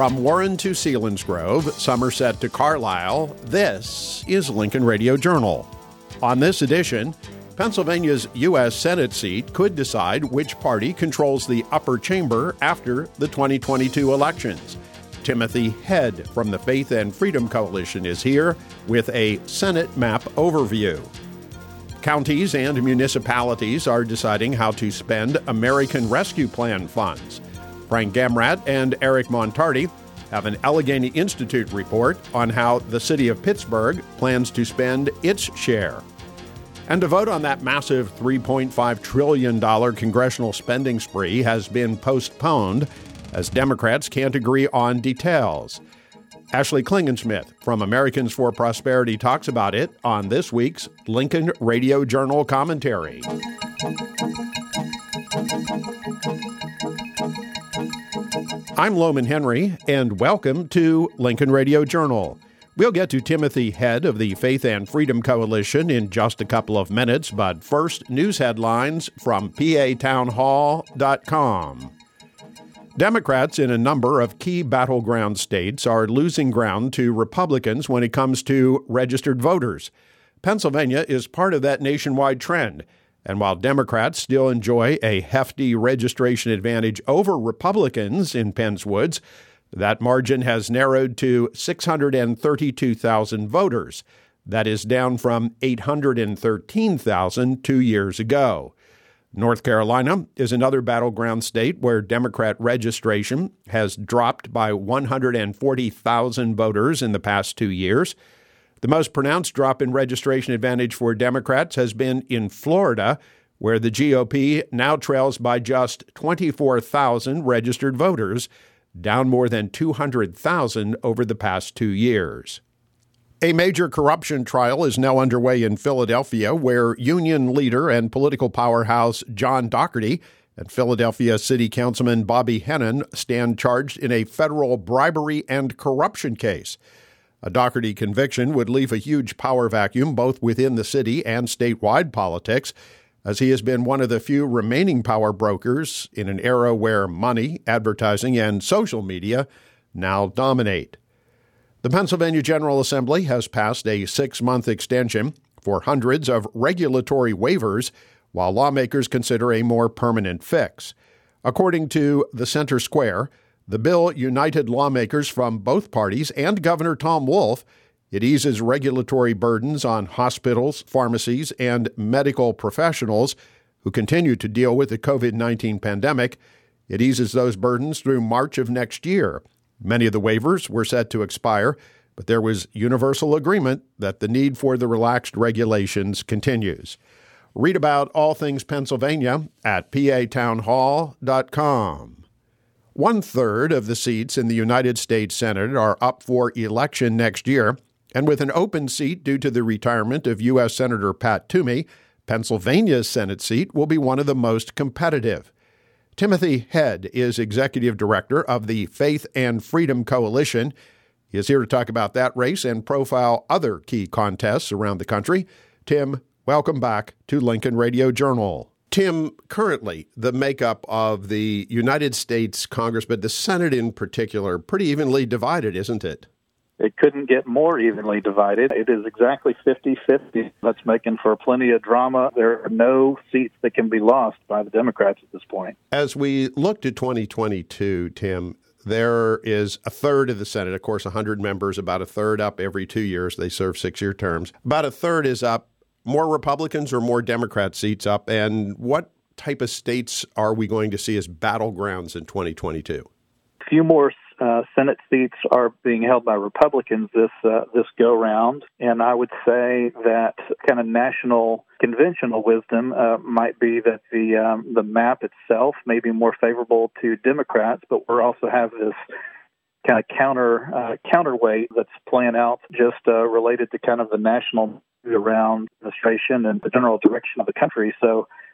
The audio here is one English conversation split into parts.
From Warren to Selinsgrove, Somerset to Carlisle, this is Lincoln Radio Journal. On this edition, Pennsylvania's U.S. Senate seat could decide which party controls the upper chamber after the 2022 elections. Timothy Head from the Faith and Freedom Coalition is here with a Senate map overview. Counties and municipalities are deciding how to spend American Rescue Plan funds. Frank Gamrat and Eric Montardi have an Allegheny Institute report on how the city of Pittsburgh plans to spend its share. And to vote on that massive $3.5 trillion congressional spending spree has been postponed as Democrats can't agree on details. Ashley Klingensmith from Americans for Prosperity talks about it on this week's Lincoln Radio Journal commentary. I'm Loman Henry, and welcome to Lincoln Radio Journal. We'll get to Timothy Head of the Faith and Freedom Coalition in just a couple of minutes, but first, news headlines from PATownhall.com. Democrats in a number of key battleground states are losing ground to Republicans when it comes to registered voters. Pennsylvania is part of that nationwide trend. And while Democrats still enjoy a hefty registration advantage over Republicans in Penn's Woods, that margin has narrowed to 632,000 voters. That is down from 813,000 2 years ago. North Carolina is another battleground state where Democrat registration has dropped by 140,000 voters in the past 2 years. The most pronounced drop in registration advantage for Democrats has been in Florida, where the GOP now trails by just 24,000 registered voters, down more than 200,000 over the past 2 years. A major corruption trial is now underway in Philadelphia, where union leader and political powerhouse John Dougherty and Philadelphia City Councilman Bobby Hennon stand charged in a federal bribery and corruption case. A Dougherty conviction would leave a huge power vacuum both within the city and statewide politics, as he has been one of the few remaining power brokers in an era where money, advertising, and social media now dominate. The Pennsylvania General Assembly has passed a 6-month extension for hundreds of regulatory waivers, while lawmakers consider a more permanent fix. According to the Center Square, the bill united lawmakers from both parties and Governor Tom Wolf. It eases regulatory burdens on hospitals, pharmacies, and medical professionals who continue to deal with the COVID-19 pandemic. It eases those burdens through March of next year. Many of the waivers were set to expire, but there was universal agreement that the need for the relaxed regulations continues. Read about all things Pennsylvania at PATownhall.com. 1/3 of the seats in the United States Senate are up for election next year, and with an open seat due to the retirement of U.S. Senator Pat Toomey, Pennsylvania's Senate seat will be one of the most competitive. Timothy Head is Executive Director of the Faith and Freedom Coalition. He is here to talk about that race and profile other key contests around the country. Tim, welcome back to Lincoln Radio Journal. Tim, currently, the makeup of the United States Congress, but the Senate in particular, pretty evenly divided, isn't it? It couldn't get more evenly divided. It is exactly 50-50. That's making for plenty of drama. There are no seats that can be lost by the Democrats at this point. As we look to 2022, Tim, there is a third of the Senate, of course, 100 members, about a third up every 2 years. They serve 6-year terms. About a third is up. More Republicans or more Democrat seats up? And what type of states are we going to see as battlegrounds in 2022? A few more Senate seats are being held by Republicans this go-round, and I would say that kind of national conventional wisdom might be that the map itself may be more favorable to Democrats, but we also have this kind of counterweight that's playing out just related to kind of the national around administration and the general direction of the country. So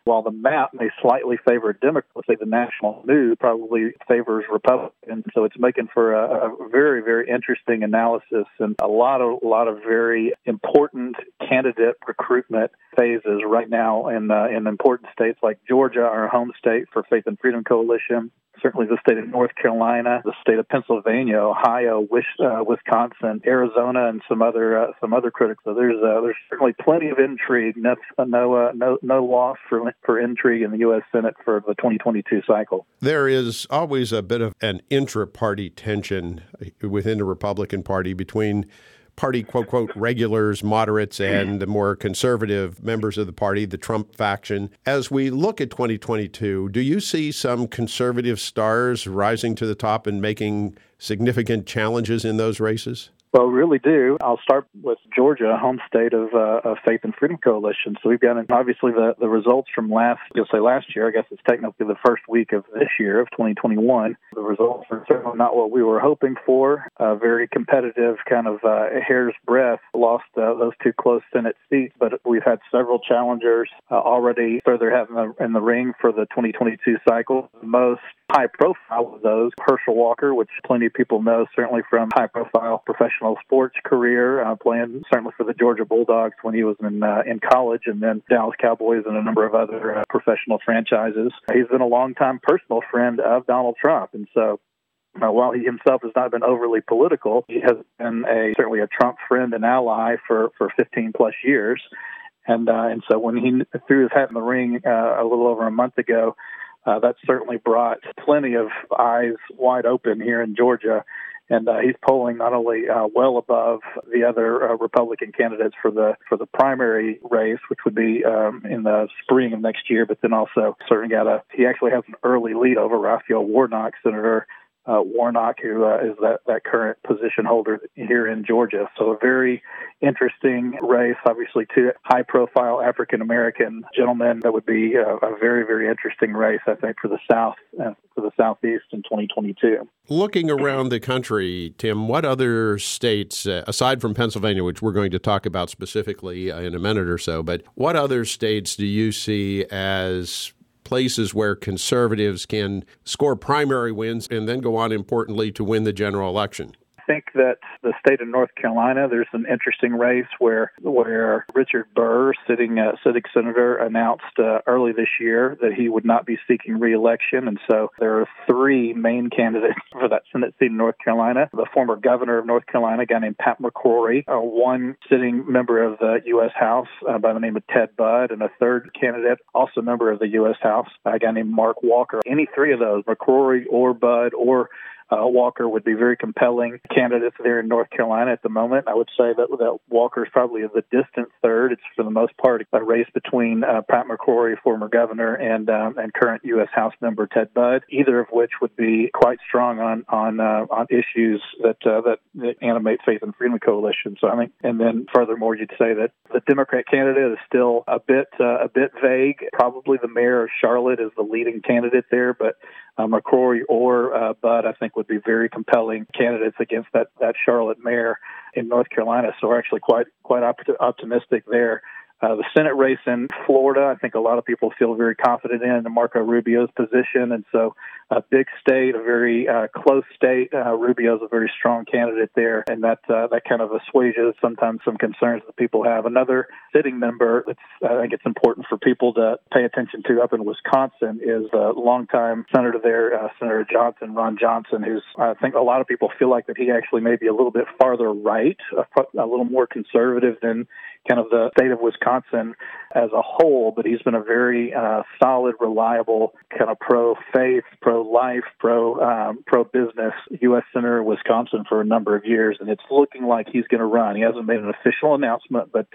while the map may slightly favor Democrats, let's say the national news probably favors Republicans. So it's making for a very, very interesting analysis and a lot of very important candidate recruitment phases right now in important states like Georgia, our home state for Faith and Freedom Coalition. Certainly the state of North Carolina, the state of Pennsylvania, Ohio, Wisconsin, Arizona, and some other critics. So there's certainly plenty of intrigue. That's no loss for intrigue in the U.S. Senate for the 2022 cycle. There is always a bit of an intra-party tension within the Republican Party between party, quote, regulars, moderates, and the more conservative members of the party, the Trump faction. As we look at 2022, do you see some conservative stars rising to the top and making significant challenges in those races? Well, we really do. I'll start with Georgia, home state of Faith and Freedom Coalition. So we've got obviously the results from last year. I guess it's technically the first week of this year of 2021. The results are certainly not what we were hoping for. Very competitive, kind of hair's breadth. Lost those two close Senate seats, but we've had several challengers already further in the ring for the 2022 cycle. The most high profile of those, Herschel Walker, which plenty of people know, certainly from high profile professional sports career, playing certainly for the Georgia Bulldogs when he was in college, and then Dallas Cowboys and a number of other professional franchises. He's been a longtime personal friend of Donald Trump, and so while he himself has not been overly political, he has been certainly a Trump friend and ally for 15 plus years. And so when he threw his hat in the ring a little over a month ago, that certainly brought plenty of eyes wide open here in Georgia. And he's polling not only well above the other Republican candidates for the primary race, which would be in the spring of next year, but then also certainly he actually has an early lead over Raphael Warnock, Senator Warnock, who is that current position holder here in Georgia. So a very interesting race, obviously two high-profile African-American gentlemen. That would be a very, very interesting race, I think, for the South, for the Southeast in 2022. Looking around the country, Tim, what other states, aside from Pennsylvania, which we're going to talk about specifically in a minute or so, but what other states do you see as places where conservatives can score primary wins and then go on, importantly, to win the general election? I think that the state of North Carolina, there's an interesting race where Richard Burr, sitting senator, announced early this year that he would not be seeking re-election. And so there are three main candidates for that Senate seat in North Carolina. The former governor of North Carolina, a guy named Pat McCrory, one sitting member of the U.S. House by the name of Ted Budd, and a third candidate, also a member of the U.S. House, a guy named Mark Walker. Any three of those, McCrory or Budd or Walker, would be very compelling candidates there in North Carolina at the moment. I would say that Walker is probably the distant third. It's for the most part a race between Pat McCrory, former governor, and current U.S. House member Ted Budd, either of which would be quite strong on issues that animate Faith and Freedom Coalition. So I think, and then furthermore, you'd say that the Democrat candidate is still a bit vague. Probably the mayor of Charlotte is the leading candidate there, but McCrory or Budd, I think, would be very compelling candidates against that Charlotte mayor in North Carolina. So we're actually quite optimistic there. The Senate race in Florida, I think a lot of people feel very confident in Marco Rubio's position. And so a big state, a very close state. Rubio's a very strong candidate there. And that kind of assuages sometimes some concerns that people have. Another sitting member I think it's important for people to pay attention to up in Wisconsin is a longtime senator there, Senator Johnson, Ron Johnson, who's, I think a lot of people feel like that he actually may be a little bit farther right, a little more conservative than kind of the state of Wisconsin as a whole, but he's been a very solid, reliable, kind of pro-faith, pro-life, pro-business U.S. Senator in Wisconsin for a number of years, and it's looking like he's going to run. He hasn't made an official announcement, but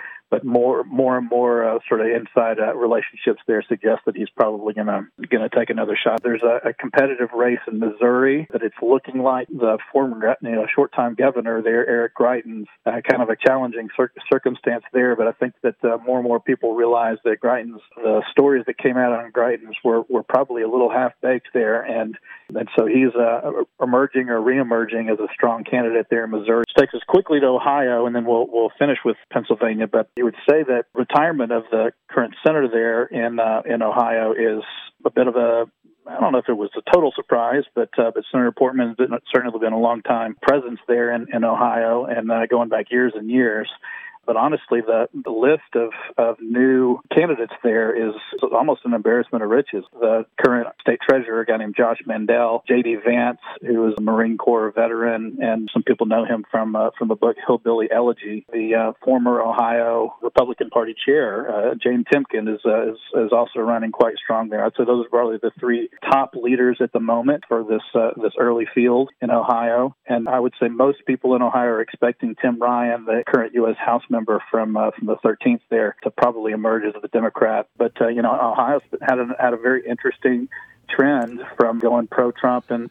more and more sort of inside relationships there suggest that he's probably going to take another shot. There's a competitive race in Missouri that it's looking like the former short-time governor there, Eric Greitens, kind of a challenging circumstance there. But I think that more and more people realize that the stories that came out on Greitens were probably a little half-baked there, and so he's emerging or re-emerging as a strong candidate there in Missouri. Which takes us quickly to Ohio, and then we'll finish with Pennsylvania. But you would say that retirement of the current senator there in Ohio is a bit of a, I don't know if it was a total surprise, but Senator Portman has certainly been a long time presence there in Ohio and going back years and years. But honestly, the list of new candidates there is almost an embarrassment of riches. The current state treasurer, a guy named Josh Mandel, J.D. Vance, who is a Marine Corps veteran, and some people know him from the book Hillbilly Elegy. The former Ohio Republican Party chair, Jane Timken, is also running quite strong there. I'd say those are probably the three top leaders at the moment for this early field in Ohio. And I would say most people in Ohio are expecting Tim Ryan, the current U.S. House member from the 13th there, to probably emerge as the Democrat. But Ohio's had a very interesting trend from going pro-Trump in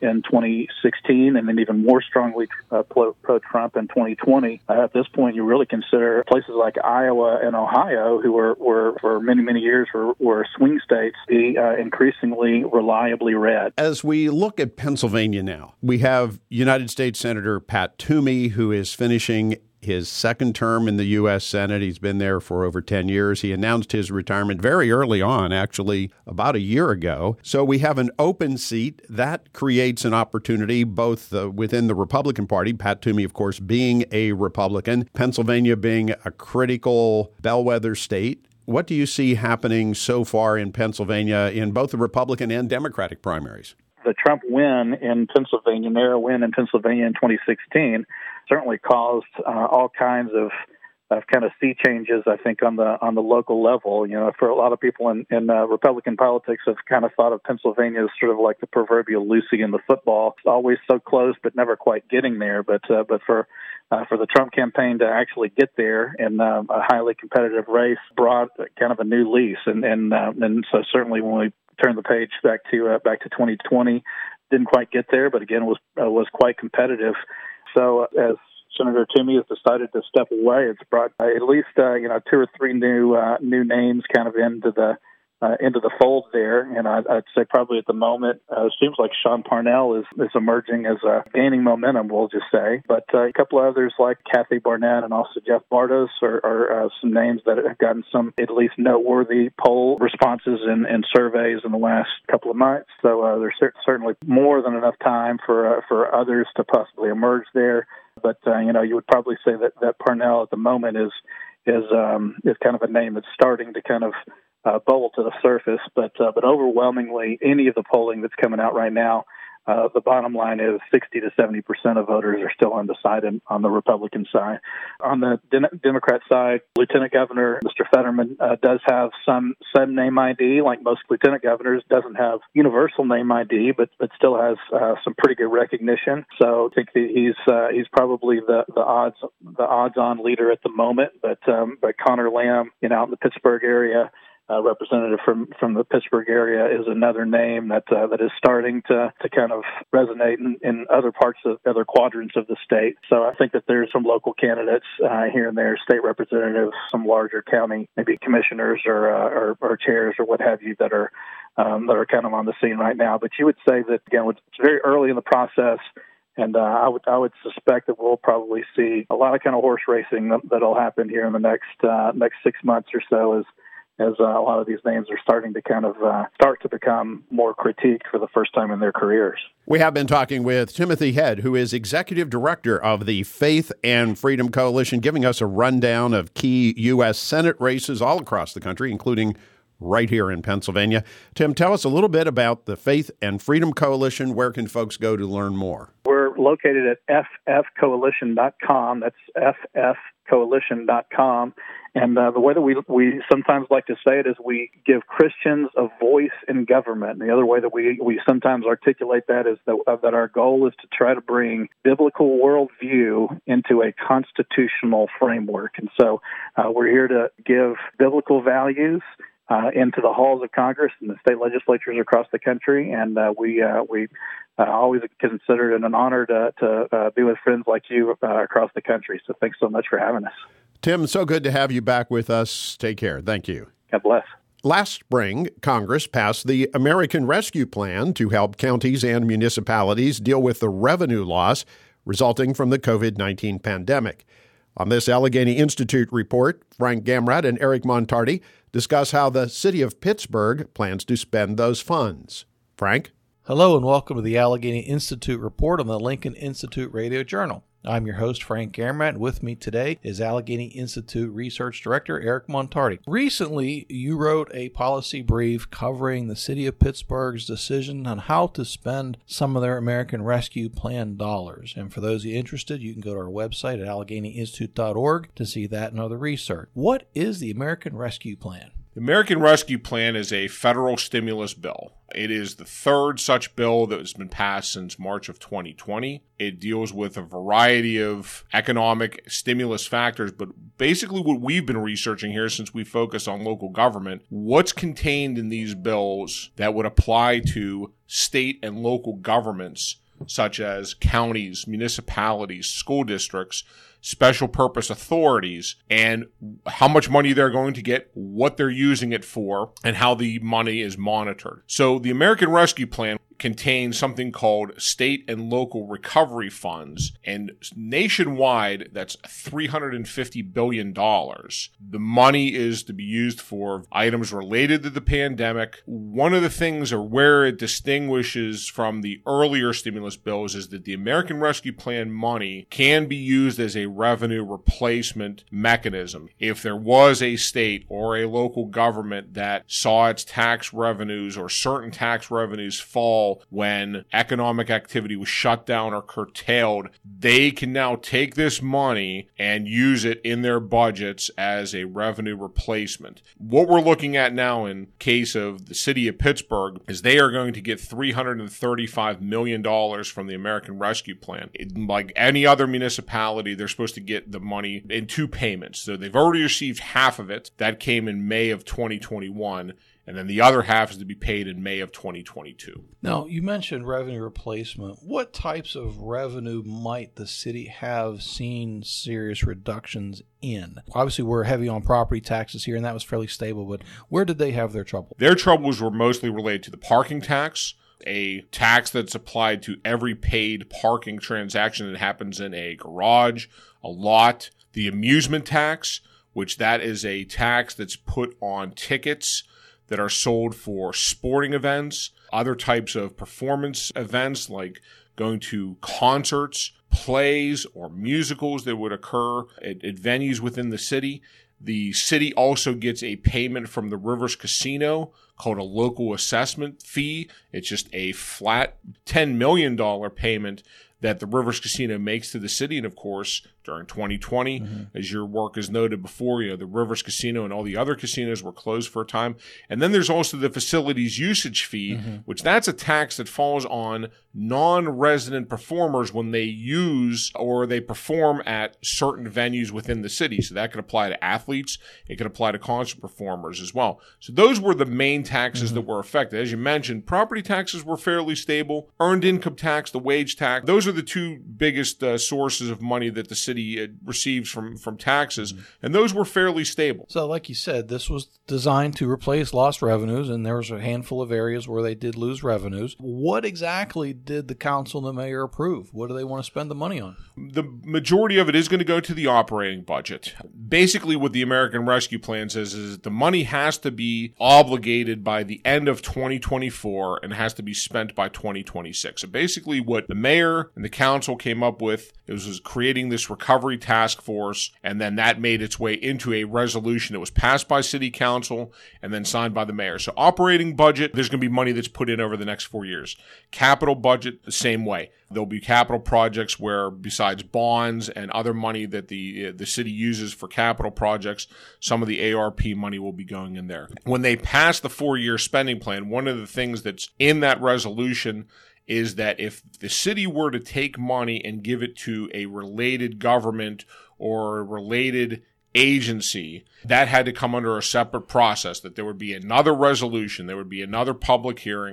2016 and then even more strongly pro-Trump in 2020. At this point, you really consider places like Iowa and Ohio, who were for many, many years were swing states, be increasingly reliably red. As we look at Pennsylvania now, we have United States Senator Pat Toomey, who is finishing his second term in the U.S. Senate. He's been there for over 10 years. He announced his retirement very early on, actually about a year ago. So we have an open seat. That creates an opportunity both within the Republican Party, Pat Toomey, of course, being a Republican, Pennsylvania being a critical bellwether state. What do you see happening so far in Pennsylvania in both the Republican and Democratic primaries? The Trump win in Pennsylvania, narrow win in Pennsylvania in 2016, certainly caused all kinds of kind of sea changes, I think, on the local level. You know, for a lot of people in Republican politics have kind of thought of Pennsylvania as sort of like the proverbial Lucy in the football. It's always so close, but never quite getting there. But for the Trump campaign to actually get there in a highly competitive race brought kind of a new lease. And so certainly when we turn the page back to 2020, didn't quite get there, but again was quite competitive. So as Senator Toomey has decided to step away, it's brought at least two or three new names kind of into the fold there, and I'd say probably at the moment it seems like Sean Parnell is emerging as gaining momentum, we'll just say. But a couple of others like Kathy Barnett and also Jeff Bartos are some names that have gotten some at least noteworthy poll responses and surveys in the last couple of months. So there's certainly more than enough time for others to possibly emerge there. But you would probably say that Parnell at the moment is kind of a name that's starting to kind of bubble to the surface, but overwhelmingly, any of the polling that's coming out right now, the bottom line is 60 to 70% of voters are still undecided on the Republican side. On the Democrat side, Lieutenant Governor Mr. Fetterman does have some name ID, like most lieutenant governors, doesn't have universal name ID, but still has some pretty good recognition. So I think he's probably the odds-on leader at the moment. But Connor Lamb, out in the Pittsburgh area, representative from the Pittsburgh area, is another name that is starting to kind of resonate in other quadrants of the state. So I think that there's some local candidates here and there, state representatives, some larger county, maybe commissioners or chairs or what have you, that are kind of on the scene right now. But you would say that, again, it's very early in the process. And I would suspect that we'll probably see a lot of kind of horse racing that'll happen here in the next 6 months or so as a lot of these names are starting to kind of start to become more critiqued for the first time in their careers. We have been talking with Timothy Head, who is Executive Director of the Faith and Freedom Coalition, giving us a rundown of key U.S. Senate races all across the country, including right here in Pennsylvania. Tim, tell us a little bit about the Faith and Freedom Coalition. Where can folks go to learn more? We're located at ffcoalition.com. That's ffcoalition.com. And the way that we sometimes like to say it is we give Christians a voice in government. And the other way that we sometimes articulate that is that our goal is to try to bring biblical worldview into a constitutional framework. And so we're here to give biblical values into the halls of Congress and the state legislatures across the country, and we always consider it an honor to be with friends like you across the country. So thanks so much for having us. Tim, so good to have you back with us. Take care. Thank you. God bless. Last spring, Congress passed the American Rescue Plan to help counties and municipalities deal with the revenue loss resulting from the COVID-19 pandemic. On this Allegheny Institute report, Frank Gamrat and Eric Montardi discuss how the city of Pittsburgh plans to spend those funds. Frank? Hello and welcome to the Allegheny Institute report on the Lincoln Institute Radio Journal. I'm your host, Frank Gamrat, and with me today is Allegheny Institute Research Director Eric Montardi. Recently, you wrote a policy brief covering the city of Pittsburgh's decision on how to spend some of their American Rescue Plan dollars. And for those of you interested, you can go to our website at AlleghenyInstitute.org to see that and other research. What is the American Rescue Plan? The American Rescue Plan is a federal stimulus bill. It is the third such bill that has been passed since March of 2020. It deals with a variety of economic stimulus factors, but basically what we've been researching here since we focus on local government, what's contained in these bills that would apply to state and local governments, such as counties, municipalities, school districts, special purpose authorities, and how much money they're going to get, what they're using it for, and how the money is monitored. So the American Rescue Plan contains something called state and local recovery funds, and nationwide, that's $350 billion. The money is to be used for items related to the pandemic. One of the things, or where it distinguishes from the earlier stimulus bills, is that the American Rescue Plan money can be used as a revenue replacement mechanism. If there was a state or a local government that saw its tax revenues or certain tax revenues fall when economic activity was shut down or curtailed, they can now take this money and use it in their budgets as a revenue replacement. What we're looking at now in case of the city of Pittsburgh is they are going to get $335 million from the American Rescue Plan. Like any other municipality, they're supposed to get the money in two payments. So they've already received half of it. That came in May of 2021. And then the other half is to be paid in May of 2022. Now, you mentioned revenue replacement. What types of revenue might the city have seen serious reductions in? Obviously, we're heavy on property taxes here, and that was fairly stable, but where did they have their trouble? Their troubles were mostly related to the parking tax, a tax that's applied to every paid parking transaction that happens in a garage, a lot, the amusement tax, which that is a tax that's put on tickets that are sold for sporting events, other types of performance events like going to concerts, plays, or musicals that would occur at venues within the city. The city also gets a payment from the Rivers Casino called a local assessment fee. It's just a flat $10 million payment that the Rivers Casino makes to the city. And of course, during 2020, as your work has noted before, the Rivers Casino and all the other casinos were closed for a time. And then there's also the facilities usage fee, which that's a tax that falls on non-resident performers when they use or they perform at certain venues within the city. So that could apply to athletes. It could apply to concert performers as well. So those were the main taxes that were affected. As you mentioned, property taxes were fairly stable. Earned income tax, the wage tax, those are the two biggest sources of money that the city receives from taxes, and those were fairly stable. So like you said, this was designed to replace lost revenues, and there was a handful of areas where they did lose revenues. What exactly did the council and the mayor approve? What do they want to spend the money on? The majority of it is going to go to the operating budget. Basically, what the American Rescue Plan says is that the money has to be obligated by the end of 2024 and has to be spent by 2026. So basically what the mayor and the council came up with was creating this recovery task force, and then that made its way into a resolution that was passed by city council and then signed by the mayor. So operating budget, there's going to be money that's put in over the next 4 years. Capital budget, the same way. There'll be capital projects where, besides bonds and other money that the city uses for capital projects, some of the ARP money will be going in there. When they pass the 4-year spending plan, one of the things that's in that resolution is that if the city were to take money and give it to a related government or a related agency, that had to come under a separate process, that there would be another resolution, there would be another public hearing,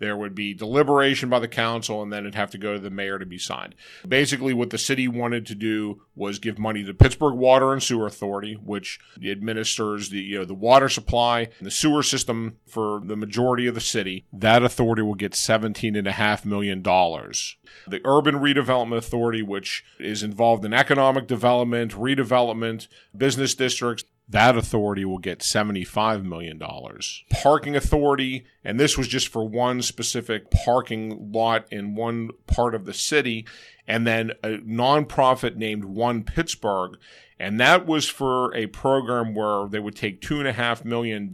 There would be deliberation by the council, and then it'd have to go to the mayor to be signed. Basically, what the city wanted to do was give money to Pittsburgh Water and Sewer Authority, which administers the water supply and the sewer system for the majority of the city. That authority will get $17.5 million. The Urban Redevelopment Authority, which is involved in economic development, redevelopment, business districts, that authority will get $75 million. Parking Authority, and this was just for one specific parking lot in one part of the city, and then a nonprofit named One Pittsburgh, and that was for a program where they would take $2.5 million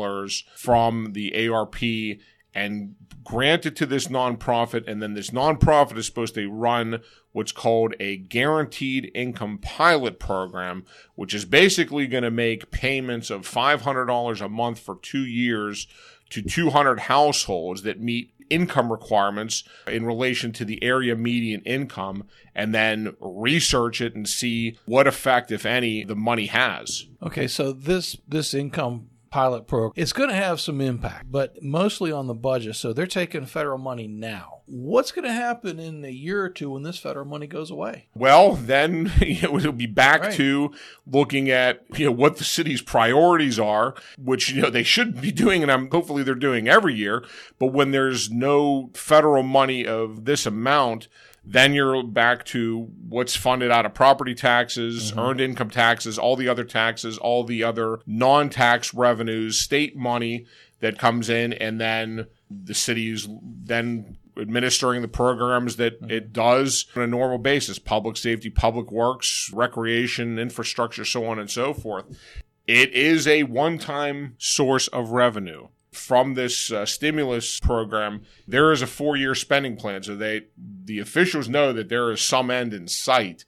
from the ARP and grant it to this nonprofit, and then this nonprofit is supposed to run what's called a guaranteed income pilot program, which is basically going to make payments of $500 a month for 2 years to 200 households that meet income requirements in relation to the area median income, and then research it and see what effect, if any, the money has. Okay, so this income pilot program, it's going to have some impact, but mostly on the budget. So they're taking federal money now. What's going to happen in a year or two when this federal money goes away? Well, then it'll be back to looking at what the city's priorities are, which they should be doing, and hopefully they're doing every year. But when there's no federal money of this amount, then you're back to what's funded out of property taxes, earned income taxes, all the other taxes, all the other non-tax revenues, state money that comes in, and then the city's then administering the programs that it does on a normal basis: public safety, public works, recreation, infrastructure, so on and so forth. It is a one-time source of revenue. From this stimulus program, there is a 4-year spending plan, so the officials know that there is some end in sight.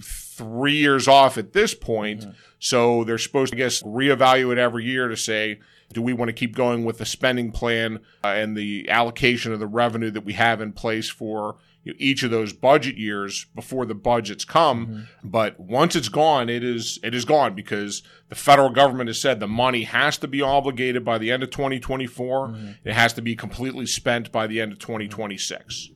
3 years off at this point, so they're supposed to, reevaluate every year to say, do we want to keep going with the spending plan and the allocation of the revenue that we have in place for each of those budget years before the budgets come. But once it's gone, it is gone, because the federal government has said the money has to be obligated by the end of 2024. It has to be completely spent by the end of 2026.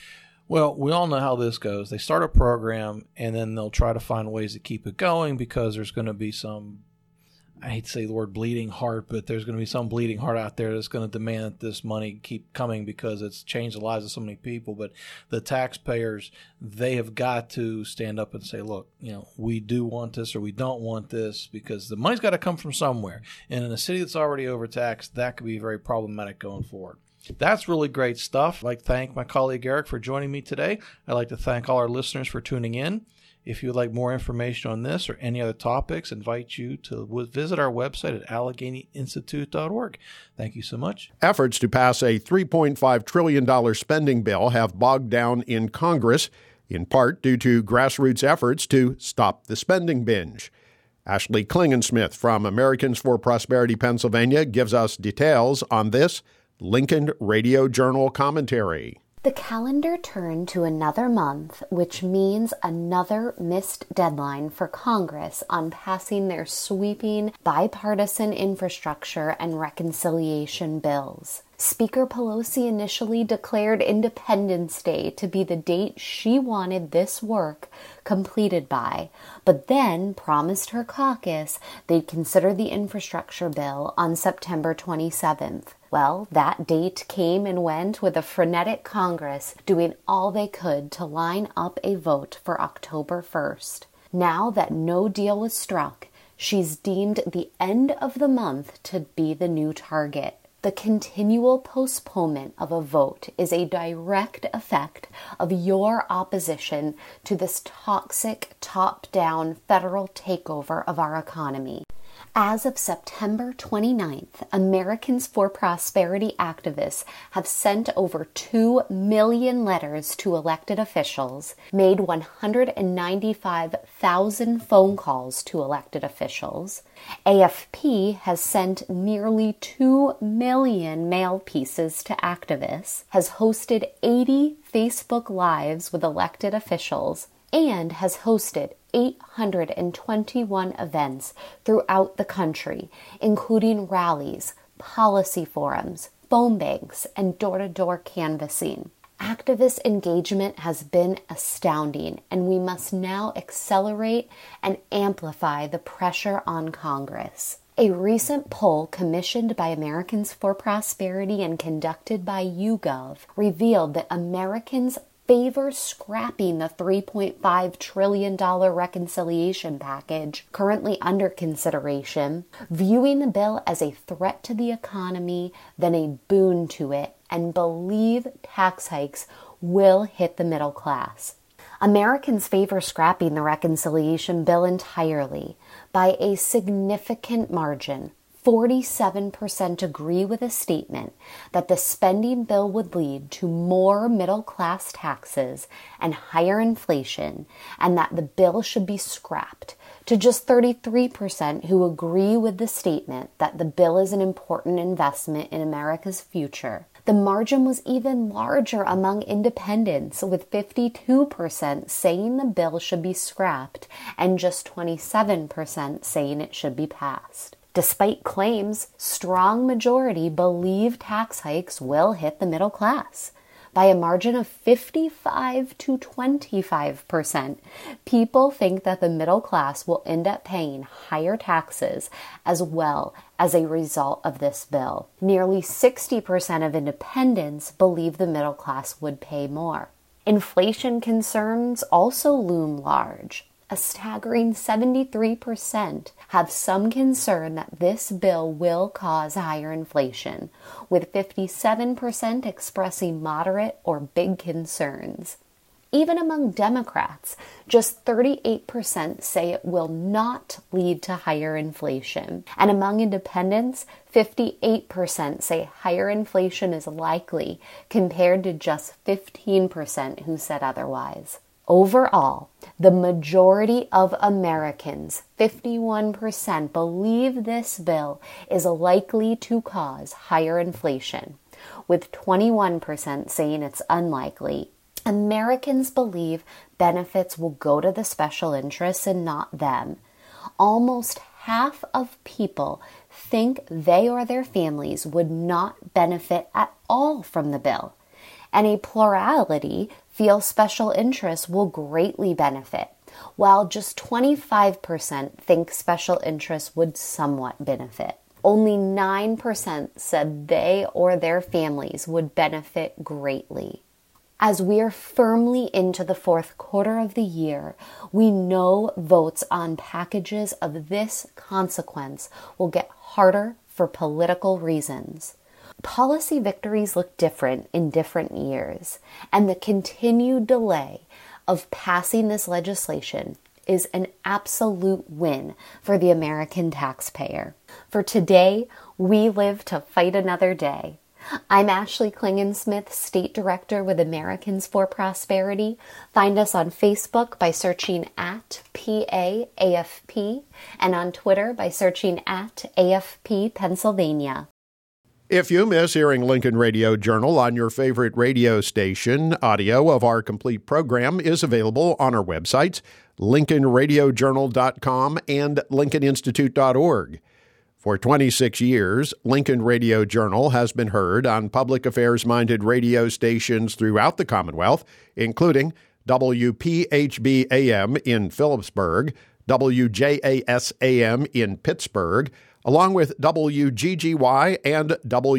Well, we all know how this goes. They start a program, and then they'll try to find ways to keep it going, because there's going to be some, I hate to say the word bleeding heart, but there's going to be some bleeding heart out there that's going to demand that this money keep coming, because it's changed the lives of so many people. But the taxpayers, they have got to stand up and say, look, we do want this or we don't want this, because the money's got to come from somewhere. And in a city that's already overtaxed, that could be very problematic going forward. That's really great stuff. I'd like to thank my colleague Eric for joining me today. I'd like to thank all our listeners for tuning in. If you would like more information on this or any other topics, I invite you to visit our website at AlleghenyInstitute.org. Thank you so much. Efforts to pass a $3.5 trillion spending bill have bogged down in Congress, in part due to grassroots efforts to stop the spending binge. Ashley Klingensmith from Americans for Prosperity Pennsylvania gives us details on this Lincoln Radio Journal commentary. The calendar turned to another month, which means another missed deadline for Congress on passing their sweeping bipartisan infrastructure and reconciliation bills. Speaker Pelosi initially declared Independence Day to be the date she wanted this work completed by, but then promised her caucus they'd consider the infrastructure bill on September 27th. Well, that date came and went, with a frenetic Congress doing all they could to line up a vote for October 1st. Now that no deal was struck, she's deemed the end of the month to be the new target. The continual postponement of a vote is a direct effect of your opposition to this toxic, top-down federal takeover of our economy. As of September 29th, Americans for Prosperity activists have sent over 2 million letters to elected officials, made 195,000 phone calls to elected officials. AFP has sent nearly 2 million mail pieces to activists, has hosted 80 Facebook Lives with elected officials, and has hosted 821 events throughout the country, including rallies, policy forums, phone banks, and door-to-door canvassing. Activist engagement has been astounding, and we must now accelerate and amplify the pressure on Congress. A recent poll commissioned by Americans for Prosperity and conducted by YouGov revealed that Americans favor scrapping the $3.5 trillion reconciliation package currently under consideration, viewing the bill as a threat to the economy than a boon to it, and believe tax hikes will hit the middle class. Americans favor scrapping the reconciliation bill entirely by a significant margin. 47% agree with a statement that the spending bill would lead to more middle-class taxes and higher inflation, and that the bill should be scrapped, to just 33% who agree with the statement that the bill is an important investment in America's future. The margin was even larger among independents, with 52% saying the bill should be scrapped and just 27% saying it should be passed. Despite claims, strong majority believe tax hikes will hit the middle class. By a margin of 55 to 25%, people think that the middle class will end up paying higher taxes as well as a result of this bill. Nearly 60% of independents believe the middle class would pay more. Inflation concerns also loom large. A staggering 73% have some concern that this bill will cause higher inflation, with 57% expressing moderate or big concerns. Even among Democrats, just 38% say it will not lead to higher inflation. And among independents, 58% say higher inflation is likely, compared to just 15% who said otherwise. Overall, the majority of Americans, 51%, believe this bill is likely to cause higher inflation, with 21% saying it's unlikely. Americans believe benefits will go to the special interests and not them. Almost half of people think they or their families would not benefit at all from the bill, and a plurality feel special interests will greatly benefit, while just 25% think special interests would somewhat benefit. Only 9% said they or their families would benefit greatly. As we are firmly into the fourth quarter of the year, we know votes on packages of this consequence will get harder for political reasons. Policy victories look different in different years, and the continued delay of passing this legislation is an absolute win for the American taxpayer. For today, we live to fight another day. I'm Ashley Klingensmith, State Director with Americans for Prosperity. Find us on Facebook by searching at PAAFP and on Twitter by searching at AFP Pennsylvania. If you miss hearing Lincoln Radio Journal on your favorite radio station, audio of our complete program is available on our websites, LincolnRadioJournal.com and LincolnInstitute.org. For 26 years, Lincoln Radio Journal has been heard on public affairs-minded radio stations throughout the Commonwealth, including WPHB-AM in Phillipsburg, WJAS-AM in Pittsburgh, along with WGGY and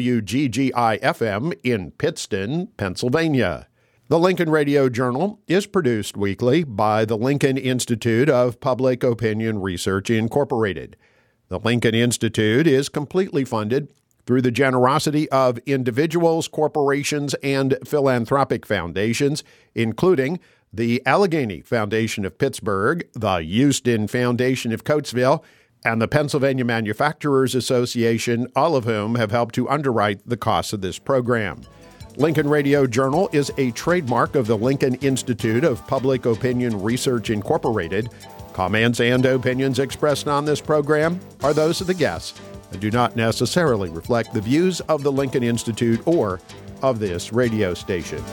WGGI-FM in Pittston, Pennsylvania. The Lincoln Radio Journal is produced weekly by the Lincoln Institute of Public Opinion Research, Incorporated. The Lincoln Institute is completely funded through the generosity of individuals, corporations, and philanthropic foundations, including the Allegheny Foundation of Pittsburgh, the Houston Foundation of Coatesville, and the Pennsylvania Manufacturers Association, all of whom have helped to underwrite the costs of this program. Lincoln Radio Journal is a trademark of the Lincoln Institute of Public Opinion Research, Incorporated. Comments and opinions expressed on this program are those of the guests and do not necessarily reflect the views of the Lincoln Institute or of this radio station.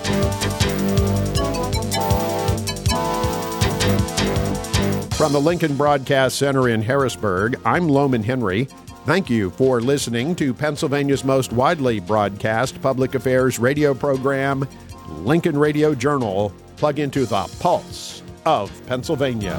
From the Lincoln Broadcast Center in Harrisburg, I'm Loman Henry. Thank you for listening to Pennsylvania's most widely broadcast public affairs radio program, Lincoln Radio Journal. Plug into the pulse of Pennsylvania.